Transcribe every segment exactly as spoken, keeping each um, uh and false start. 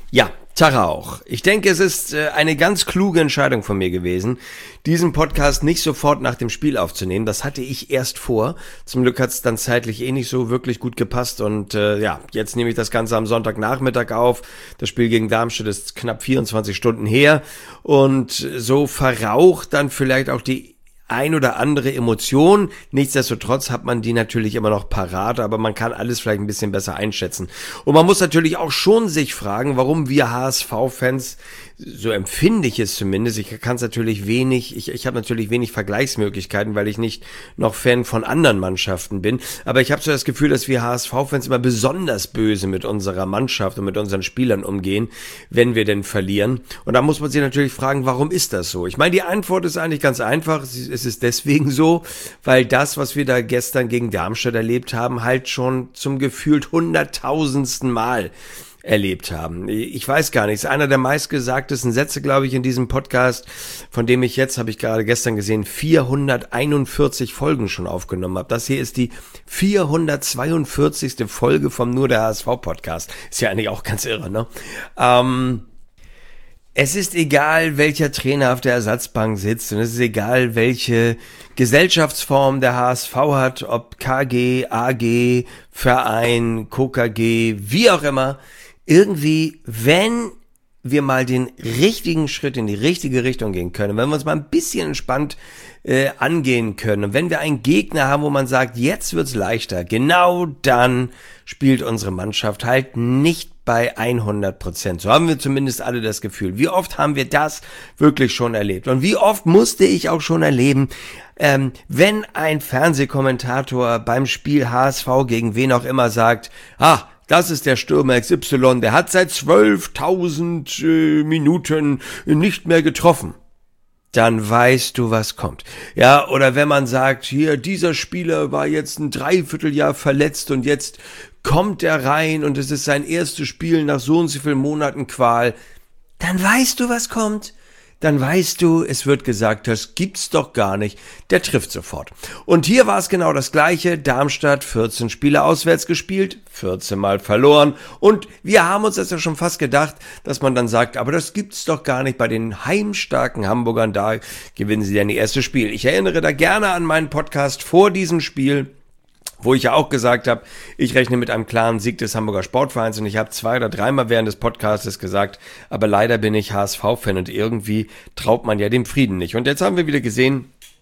Ja, Tag auch. Ich denke, es ist äh, eine ganz kluge Entscheidung von mir gewesen, diesen Podcast nicht sofort nach dem Spiel aufzunehmen. Das hatte ich erst vor. Zum Glück hat es dann zeitlich eh nicht so wirklich gut gepasst. Und äh, ja, jetzt nehme ich das Ganze am Sonntagnachmittag auf. Das Spiel gegen Darmstadt ist knapp vierundzwanzig Stunden her. Und so verraucht dann vielleicht auch die ein oder andere Emotion. Nichtsdestotrotz hat man die natürlich immer noch parat, aber man kann alles vielleicht ein bisschen besser einschätzen. Und man muss natürlich auch schon sich fragen, warum wir H S V-Fans, so empfinde ich es zumindest, ich kann es natürlich wenig, ich, ich habe natürlich wenig Vergleichsmöglichkeiten, weil ich nicht noch Fan von anderen Mannschaften bin, aber ich habe so das Gefühl, dass wir H S V-Fans immer besonders böse mit unserer Mannschaft und mit unseren Spielern umgehen, wenn wir denn verlieren. Und da muss man sich natürlich fragen, warum ist das so? Ich meine, die Antwort ist eigentlich ganz einfach. Es ist deswegen so, weil das, was wir da gestern gegen Darmstadt erlebt haben, halt schon zum gefühlt hunderttausendsten Mal erlebt haben. Ich weiß gar nicht, es ist einer der meistgesagtesten Sätze, glaube ich, in diesem Podcast, von dem ich jetzt, habe ich gerade gestern gesehen, vierhunderteinundvierzig Folgen schon aufgenommen habe. Das hier ist die vierhundertzweiundvierzigste Folge vom Nur der H S V-Podcast. Ist ja eigentlich auch ganz irre, ne? Ähm... Es ist egal, welcher Trainer auf der Ersatzbank sitzt und es ist egal, welche Gesellschaftsform der H S V hat, ob K G, A G, Verein, K K G, wie auch immer. Irgendwie, wenn wir mal den richtigen Schritt in die richtige Richtung gehen können, wenn wir uns mal ein bisschen entspannt äh, angehen können und wenn wir einen Gegner haben, wo man sagt, jetzt wird's leichter, genau dann spielt unsere Mannschaft halt nicht bei hundert Prozent. So haben wir zumindest alle das Gefühl. Wie oft haben wir das wirklich schon erlebt? Und wie oft musste ich auch schon erleben, ähm, wenn ein Fernsehkommentator beim Spiel H S V gegen wen auch immer sagt, ah, das ist der Stürmer X Y, der hat seit zwölftausend äh, Minuten nicht mehr getroffen. Dann weißt du, was kommt. Ja, oder wenn man sagt, hier, dieser Spieler war jetzt ein Dreivierteljahr verletzt und jetzt kommt er rein und es ist sein erstes Spiel nach so und so vielen Monaten Qual, dann weißt du, was kommt. Dann weißt du, es wird gesagt, das gibt's doch gar nicht. Der trifft sofort. Und hier war es genau das Gleiche. Darmstadt, vierzehn Spiele auswärts gespielt, vierzehn Mal verloren. Und wir haben uns das ja schon fast gedacht, dass man dann sagt, aber das gibt's doch gar nicht. Bei den heimstarken Hamburgern, da gewinnen sie dann ihr erstes Spiel. Ich erinnere da gerne an meinen Podcast vor diesem Spiel, wo ich ja auch gesagt habe, ich rechne mit einem klaren Sieg des Hamburger Sportvereins und ich habe zwei oder dreimal während des Podcastes gesagt, aber leider bin ich H S V-Fan und irgendwie traut man ja dem Frieden nicht. Und jetzt haben wir wieder gesehen,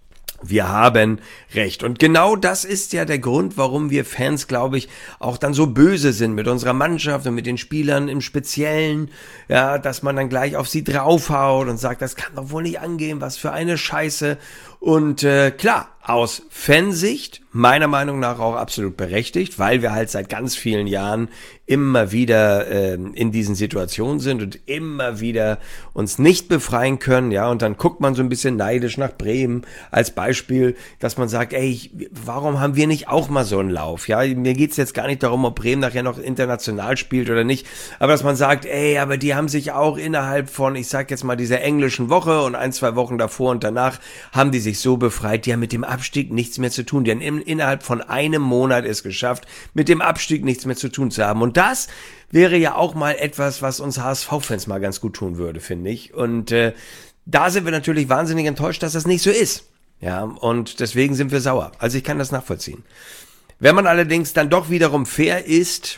wir haben recht. Und genau das ist ja der Grund, warum wir Fans, glaube ich, auch dann so böse sind mit unserer Mannschaft und mit den Spielern im Speziellen, ja, dass man dann gleich auf sie draufhaut und sagt, das kann doch wohl nicht angehen, was für eine Scheiße. Und äh, klar, aus Fansicht, meiner Meinung nach auch absolut berechtigt, weil wir halt seit ganz vielen Jahren immer wieder äh, in diesen Situationen sind und immer wieder uns nicht befreien können, ja, und dann guckt man so ein bisschen neidisch nach Bremen als Beispiel, dass man sagt, ey, warum haben wir nicht auch mal so einen Lauf, ja, mir geht's jetzt gar nicht darum, ob Bremen nachher noch international spielt oder nicht, aber dass man sagt, ey, aber die haben sich auch innerhalb von, ich sag jetzt mal, dieser englischen Woche und ein, zwei Wochen davor und danach haben die sich so befreit, die haben mit dem Abstieg nichts mehr zu tun, die haben in, innerhalb von einem Monat es geschafft, mit dem Abstieg nichts mehr zu tun zu haben. Und das wäre ja auch mal etwas, was uns H S V-Fans mal ganz gut tun würde, finde ich. Und äh, da sind wir natürlich wahnsinnig enttäuscht, dass das nicht so ist. Ja, und deswegen sind wir sauer. Also ich kann das nachvollziehen. Wenn man allerdings dann doch wiederum fair ist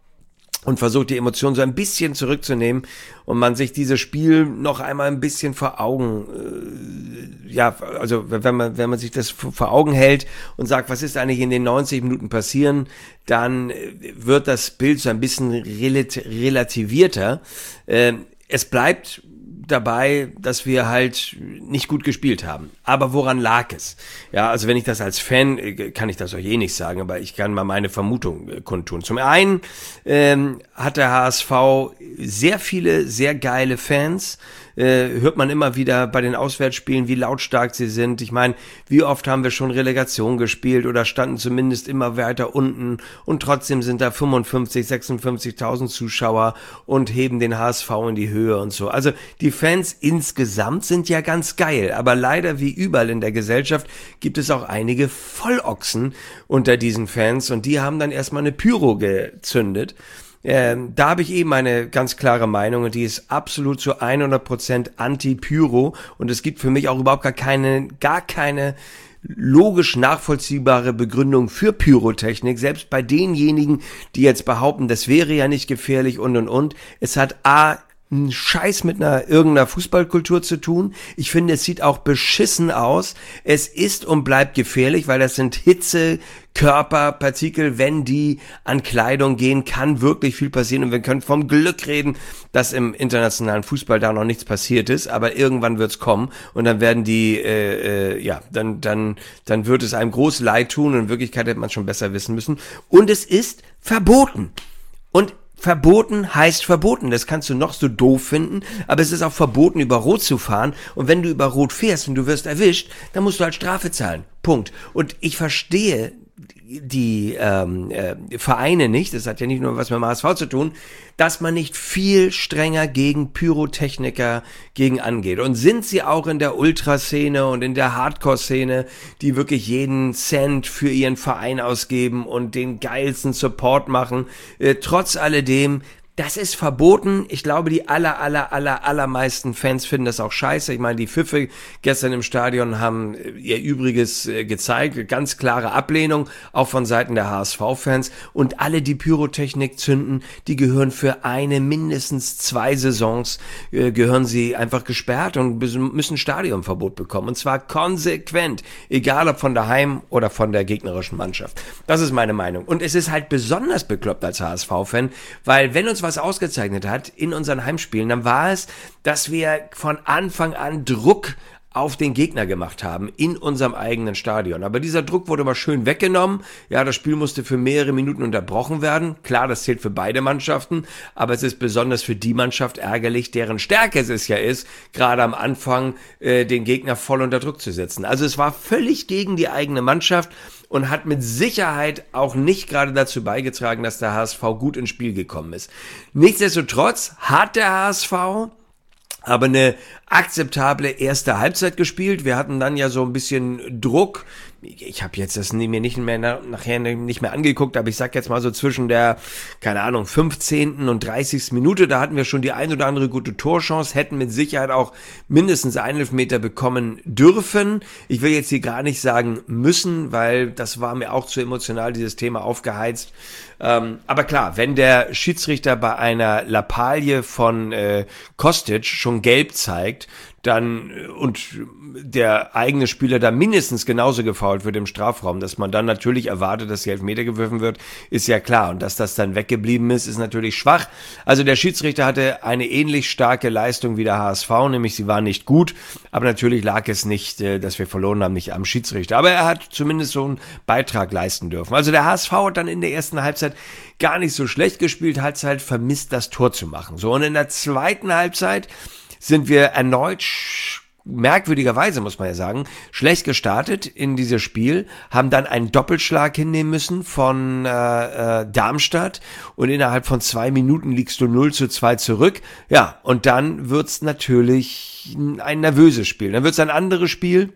und versucht, die Emotionen so ein bisschen zurückzunehmen und man sich dieses Spiel noch einmal ein bisschen vor Augen, äh, ja, also wenn man wenn man sich das vor Augen hält und sagt, was ist eigentlich in den neunzig Minuten passieren, dann wird das Bild so ein bisschen relat- relativierter. Äh, es bleibt dabei, dass wir halt nicht gut gespielt haben. Aber woran lag es? Ja, also wenn ich das als Fan, kann ich das euch eh nicht sagen, aber ich kann mal meine Vermutung äh, kundtun. Zum einen ähm, hat der H S V sehr viele, sehr geile Fans. Äh, hört man immer wieder bei den Auswärtsspielen, wie lautstark sie sind. Ich meine, wie oft haben wir schon Relegation gespielt oder standen zumindest immer weiter unten und trotzdem sind da fünfundfünfzig, sechsundfünfzigtausend Zuschauer und heben den H S V in die Höhe und so. Also die Fans insgesamt sind ja ganz geil, aber leider wie überall in der Gesellschaft gibt es auch einige Vollochsen unter diesen Fans und die haben dann erstmal eine Pyro gezündet. Ähm, da habe ich eben eine ganz klare Meinung und die ist absolut zu hundert Prozent anti-Pyro und es gibt für mich auch überhaupt gar keine, gar keine logisch nachvollziehbare Begründung für Pyrotechnik, selbst bei denjenigen, die jetzt behaupten, das wäre ja nicht gefährlich und und und. Es hat A, einen Scheiß mit einer irgendeiner Fußballkultur zu tun. Ich finde, es sieht auch beschissen aus. Es ist und bleibt gefährlich, weil das sind Hitze, Körperpartikel, wenn die an Kleidung gehen, kann wirklich viel passieren und wir können vom Glück reden, dass im internationalen Fußball da noch nichts passiert ist, aber irgendwann wird's kommen und dann werden die, äh, äh, ja, dann, dann, dann wird es einem groß leid tun und in Wirklichkeit hätte man schon besser wissen müssen und es ist verboten. Und verboten heißt verboten. Das kannst du noch so doof finden, aber es ist auch verboten, über Rot zu fahren. Und wenn du über Rot fährst und du wirst erwischt, dann musst du halt Strafe zahlen. Punkt. Und ich verstehe die ähm, äh, Vereine nicht, das hat ja nicht nur was mit dem H S V zu tun, dass man nicht viel strenger gegen Pyrotechniker gegen angeht. Und sind sie auch in der Ultraszene und in der Hardcore-Szene, die wirklich jeden Cent für ihren Verein ausgeben und den geilsten Support machen, äh, trotz alledem, das ist verboten. Ich glaube, die aller, aller, aller, allermeisten Fans finden das auch scheiße. Ich meine, die Pfiffe gestern im Stadion haben ihr Übriges gezeigt. Ganz klare Ablehnung, auch von Seiten der H S V-Fans. Und alle, die Pyrotechnik zünden, die gehören für eine, mindestens zwei Saisons, äh, gehören sie einfach gesperrt und müssen Stadionverbot bekommen. Und zwar konsequent. Egal, ob von daheim oder von der gegnerischen Mannschaft. Das ist meine Meinung. Und es ist halt besonders bekloppt als H S V-Fan, weil wenn uns was ausgezeichnet hat in unseren Heimspielen, dann war es, dass wir von Anfang an Druck auf den Gegner gemacht haben in unserem eigenen Stadion. Aber dieser Druck wurde mal schön weggenommen. Ja, das Spiel musste für mehrere Minuten unterbrochen werden. Klar, das zählt für beide Mannschaften, aber es ist besonders für die Mannschaft ärgerlich, deren Stärke es ja ist, gerade am Anfang äh, den Gegner voll unter Druck zu setzen. Also es war völlig gegen die eigene Mannschaft und hat mit Sicherheit auch nicht gerade dazu beigetragen, dass der H S V gut ins Spiel gekommen ist. Nichtsdestotrotz hat der H S V aber eine akzeptable erste Halbzeit gespielt. Wir hatten dann ja so ein bisschen Druck. Ich habe jetzt das mir nicht mehr nachher nicht mehr angeguckt, aber ich sag jetzt mal so zwischen der, keine Ahnung, fünfzehnten und dreißigsten Minute, da hatten wir schon die ein oder andere gute Torchance, hätten mit Sicherheit auch mindestens einen Elfmeter bekommen dürfen. Ich will jetzt hier gar nicht sagen müssen, weil das war mir auch zu emotional, dieses Thema aufgeheizt. Ähm, aber klar, wenn der Schiedsrichter bei einer Lappalie von äh, Kostic schon gelb zeigt, dann und der eigene Spieler da mindestens genauso gefoult wird im Strafraum, dass man dann natürlich erwartet, dass die Elfmeter geworfen wird, ist ja klar. Und dass das dann weggeblieben ist, ist natürlich schwach. Also der Schiedsrichter hatte eine ähnlich starke Leistung wie der H S V, nämlich sie war nicht gut, aber natürlich lag es nicht, dass wir verloren haben, nicht am Schiedsrichter. Aber er hat zumindest so einen Beitrag leisten dürfen. Also der H S V hat dann in der ersten Halbzeit gar nicht so schlecht gespielt, hat es halt vermisst, das Tor zu machen. So, und in der zweiten Halbzeit sind wir erneut, merkwürdigerweise muss man ja sagen, schlecht gestartet in dieses Spiel, haben dann einen Doppelschlag hinnehmen müssen von äh, äh, Darmstadt und innerhalb von zwei Minuten liegst du null zu zwei zurück. Ja, und dann wird's natürlich ein nervöses Spiel. Dann wird's ein anderes Spiel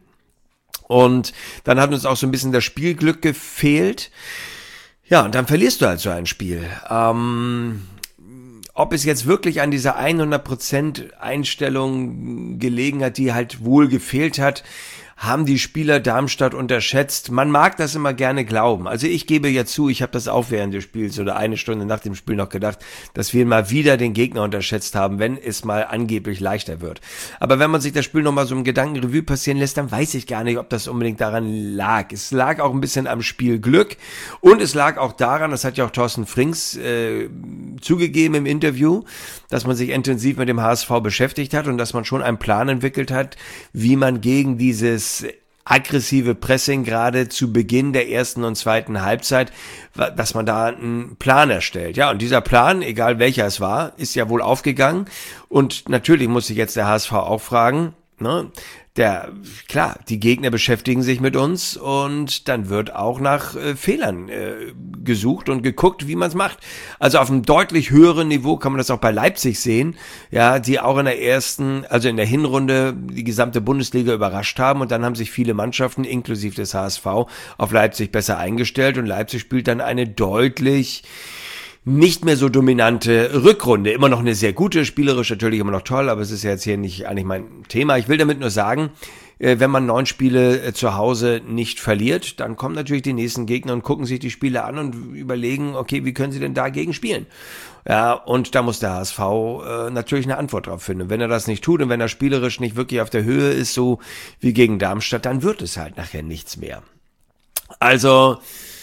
und dann hat uns auch so ein bisschen das Spielglück gefehlt. Ja, und dann verlierst du halt so ein Spiel. Ähm... Ob es jetzt wirklich an dieser hundert Prozent Einstellung gelegen hat, die halt wohl gefehlt hat, haben die Spieler Darmstadt unterschätzt. Man mag das immer gerne glauben. Also ich gebe ja zu, ich habe das auch während des Spiels oder eine Stunde nach dem Spiel noch gedacht, dass wir mal wieder den Gegner unterschätzt haben, wenn es mal angeblich leichter wird. Aber wenn man sich das Spiel nochmal so im Gedankenrevue passieren lässt, dann weiß ich gar nicht, ob das unbedingt daran lag. Es lag auch ein bisschen am Spielglück und es lag auch daran, das hat ja auch Thorsten Frings äh, zugegeben im Interview, dass man sich intensiv mit dem H S V beschäftigt hat und dass man schon einen Plan entwickelt hat, wie man gegen dieses aggressive Pressing gerade zu Beginn der ersten und zweiten Halbzeit, dass man da einen Plan erstellt. Ja, und dieser Plan, egal welcher es war, ist ja wohl aufgegangen. Und natürlich muss sich jetzt der H S V auch fragen, ne, der, klar, die Gegner beschäftigen sich mit uns und dann wird auch nach äh, Fehlern äh, gesucht und geguckt, wie man es macht. Also auf einem deutlich höheren Niveau kann man das auch bei Leipzig sehen, ja, die auch in der ersten, also in der Hinrunde die gesamte Bundesliga überrascht haben und dann haben sich viele Mannschaften, inklusive des H S V, auf Leipzig besser eingestellt und Leipzig spielt dann eine deutlich nicht mehr so dominante Rückrunde. Immer noch eine sehr gute, spielerisch natürlich immer noch toll, aber es ist ja jetzt hier nicht eigentlich mein Thema. Ich will damit nur sagen, wenn man neun Spiele zu Hause nicht verliert, dann kommen natürlich die nächsten Gegner und gucken sich die Spiele an und überlegen, okay, wie können sie denn dagegen spielen? Ja, und da muss der H S V äh, natürlich eine Antwort drauf finden. Wenn er das nicht tut und wenn er spielerisch nicht wirklich auf der Höhe ist, so wie gegen Darmstadt, dann wird es halt nachher nichts mehr. Also,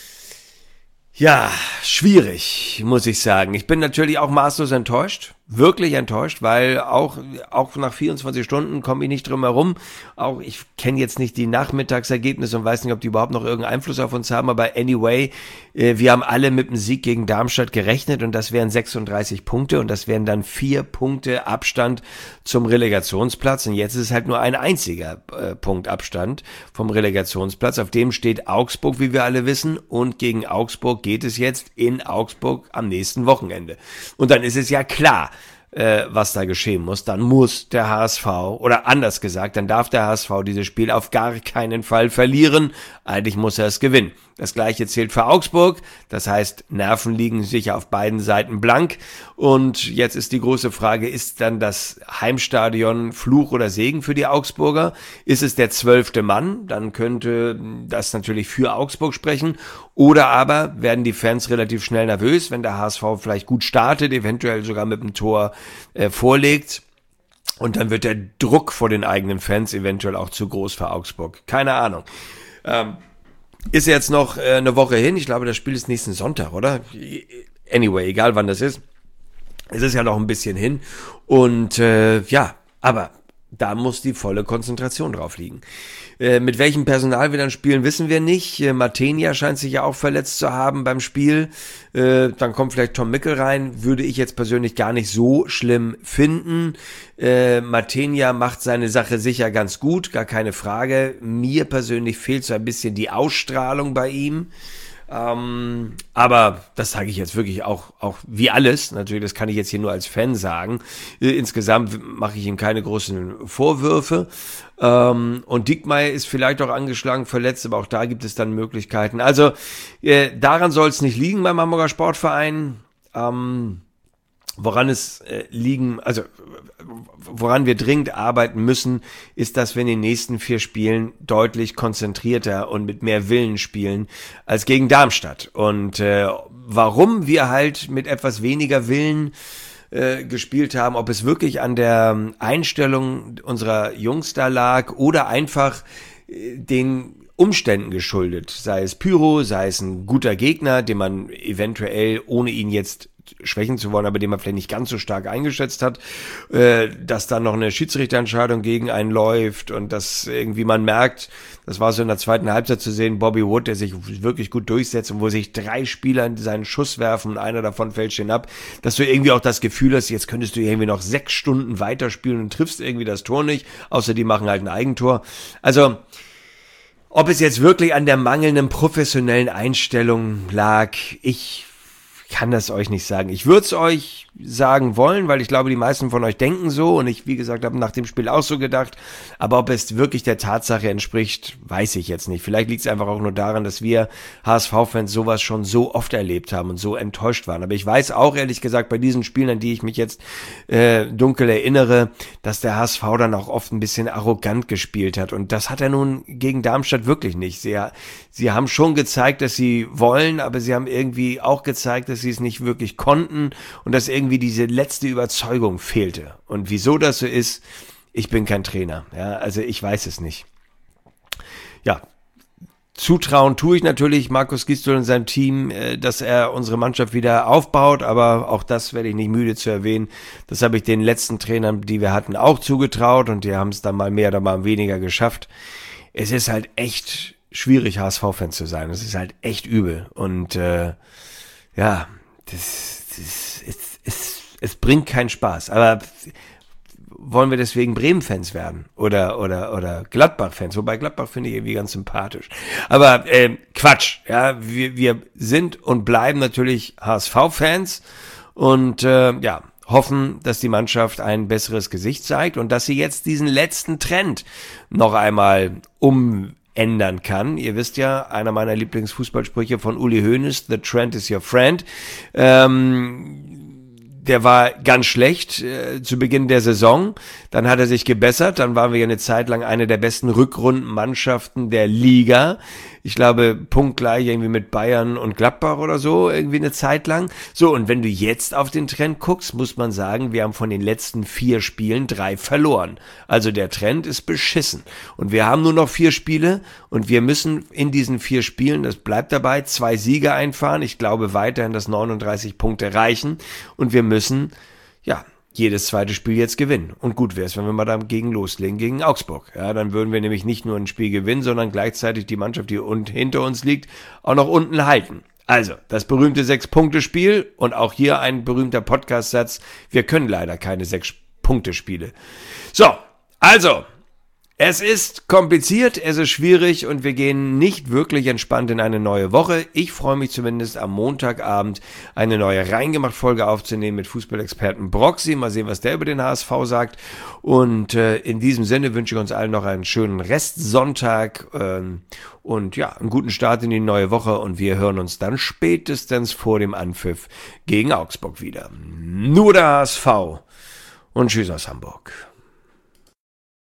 ja, schwierig, muss ich sagen. Ich bin natürlich auch maßlos enttäuscht, wirklich enttäuscht, weil auch auch nach vierundzwanzig Stunden komme ich nicht drum herum. Auch ich kenne jetzt nicht die Nachmittagsergebnisse und weiß nicht, ob die überhaupt noch irgendeinen Einfluss auf uns haben, aber anyway, äh, wir haben alle mit dem Sieg gegen Darmstadt gerechnet und das wären sechsunddreißig Punkte und das wären dann vier Punkte Abstand zum Relegationsplatz und jetzt ist es halt nur ein einziger äh, Punkt Abstand vom Relegationsplatz. Auf dem steht Augsburg, wie wir alle wissen, und gegen Augsburg geht es jetzt in Augsburg am nächsten Wochenende. Und dann ist es ja klar, äh, was da geschehen muss. Dann muss der H S V, oder anders gesagt, dann darf der H S V dieses Spiel auf gar keinen Fall verlieren. Eigentlich muss er es gewinnen. Das gleiche zählt für Augsburg. Das heißt, Nerven liegen sicher auf beiden Seiten blank. Und jetzt ist die große Frage, ist dann das Heimstadion Fluch oder Segen für die Augsburger? Ist es der zwölfte Mann? Dann könnte das natürlich für Augsburg sprechen. Oder aber werden die Fans relativ schnell nervös, wenn der H S V vielleicht gut startet, eventuell sogar mit dem Tor äh, vorlegt. Und dann wird der Druck vor den eigenen Fans eventuell auch zu groß für Augsburg. Keine Ahnung. Ähm, Ist jetzt noch äh, eine Woche hin. Ich glaube, das Spiel ist nächsten Sonntag, oder? Anyway, egal wann das ist. Es ist ja noch ein bisschen hin. Und äh, ja, aber da muss die volle Konzentration drauf liegen. Äh, mit welchem Personal wir dann spielen, wissen wir nicht. Äh, Matenia scheint sich ja auch verletzt zu haben beim Spiel. Äh, dann kommt vielleicht Tom Mickel rein. Würde ich jetzt persönlich gar nicht so schlimm finden. Äh, Matenia macht seine Sache sicher ganz gut, gar keine Frage. Mir persönlich fehlt so ein bisschen die Ausstrahlung bei ihm. Ähm, aber das sage ich jetzt wirklich auch, auch wie alles. Natürlich, das kann ich jetzt hier nur als Fan sagen. Äh, insgesamt mache ich ihm keine großen Vorwürfe. Ähm, und Diekmeyer ist vielleicht auch angeschlagen, verletzt, aber auch da gibt es dann Möglichkeiten. Also äh, daran soll es nicht liegen beim Hamburger Sportverein. Ähm, Woran es äh, liegen, also woran wir dringend arbeiten müssen, ist, dass wir in den nächsten vier Spielen deutlich konzentrierter und mit mehr Willen spielen als gegen Darmstadt. Und äh, warum wir halt mit etwas weniger Willen äh, gespielt haben, ob es wirklich an der Einstellung unserer Jungs da lag oder einfach äh, den Umständen geschuldet, sei es Pyro, sei es ein guter Gegner, den man eventuell, ohne ihn jetzt schwächen zu wollen, aber den man vielleicht nicht ganz so stark eingeschätzt hat, äh, dass dann noch eine Schiedsrichterentscheidung gegen einen läuft und dass irgendwie man merkt, das war so in der zweiten Halbzeit zu sehen, Bobby Wood, der sich wirklich gut durchsetzt und wo sich drei Spieler in seinen Schuss werfen und einer davon fällt stehen ab, dass du irgendwie auch das Gefühl hast, jetzt könntest du irgendwie noch sechs Stunden weiterspielen und triffst irgendwie das Tor nicht, außer die machen halt ein Eigentor. Also ob es jetzt wirklich an der mangelnden professionellen Einstellung lag, ich kann das euch nicht sagen. Ich würde es euch sagen wollen, weil ich glaube, die meisten von euch denken so und ich, wie gesagt, habe nach dem Spiel auch so gedacht. Aber ob es wirklich der Tatsache entspricht, weiß ich jetzt nicht. Vielleicht liegt es einfach auch nur daran, dass wir H S V-Fans sowas schon so oft erlebt haben und so enttäuscht waren. Aber ich weiß auch, ehrlich gesagt, bei diesen Spielen, an die ich mich jetzt äh, dunkel erinnere, dass der H S V dann auch oft ein bisschen arrogant gespielt hat. Und das hat er nun gegen Darmstadt wirklich nicht. Sie, sie haben schon gezeigt, dass sie wollen, aber sie haben irgendwie auch gezeigt, dass sie es nicht wirklich konnten und dass irgendwie diese letzte Überzeugung fehlte. Und wieso das so ist, ich bin kein Trainer. Ja, also ich weiß es nicht. Ja, zutrauen tue ich natürlich Markus Gisdol und seinem Team, dass er unsere Mannschaft wieder aufbaut, aber auch das werde ich nicht müde zu erwähnen. Das habe ich den letzten Trainern, die wir hatten, auch zugetraut und die haben es dann mal mehr oder mal weniger geschafft. Es ist halt echt schwierig, H S V-Fan zu sein. Es ist halt echt übel und äh, ja, das, das es, es, es bringt keinen Spaß. Aber wollen wir deswegen Bremen-Fans werden oder oder oder Gladbach-Fans? Wobei Gladbach finde ich irgendwie ganz sympathisch. Aber äh, Quatsch. Ja, wir wir sind und bleiben natürlich H S V-Fans und äh, ja hoffen, dass die Mannschaft ein besseres Gesicht zeigt und dass sie jetzt diesen letzten Trend noch einmal um ändern kann. Ihr wisst ja, einer meiner Lieblingsfußballsprüche von Uli Hoeneß, the trend is your friend. Ähm, Der war ganz schlecht äh, zu Beginn der Saison, dann hat er sich gebessert, dann waren wir ja eine Zeit lang eine der besten Rückrundenmannschaften der Liga. Ich glaube, punktgleich irgendwie mit Bayern und Gladbach oder so, irgendwie eine Zeit lang. So, und wenn du jetzt auf den Trend guckst, muss man sagen, wir haben von den letzten vier Spielen drei verloren. Also der Trend ist beschissen. Und wir haben nur noch vier Spiele und wir müssen in diesen vier Spielen, das bleibt dabei, zwei Siege einfahren. Ich glaube weiterhin, dass neununddreißig Punkte reichen und wir müssen, ja, jedes zweite Spiel jetzt gewinnen. Und gut wäre es, wenn wir mal dagegen loslegen, gegen Augsburg. Ja, dann würden wir nämlich nicht nur ein Spiel gewinnen, sondern gleichzeitig die Mannschaft, die und hinter uns liegt, auch noch unten halten. Also, das berühmte Sechs-Punkte-Spiel und auch hier ein berühmter Podcast-Satz. Wir können leider keine Sechs-Punkte-Spiele. So, also, es ist kompliziert, es ist schwierig und wir gehen nicht wirklich entspannt in eine neue Woche. Ich freue mich zumindest am Montagabend eine neue Reingemacht-Folge aufzunehmen mit Fußballexperten Broxy. Mal sehen, was der über den H S V sagt. Und äh, in diesem Sinne wünsche ich uns allen noch einen schönen Restsonntag ähm, und ja, einen guten Start in die neue Woche. Und wir hören uns dann spätestens vor dem Anpfiff gegen Augsburg wieder. Nur der H S V und tschüss aus Hamburg.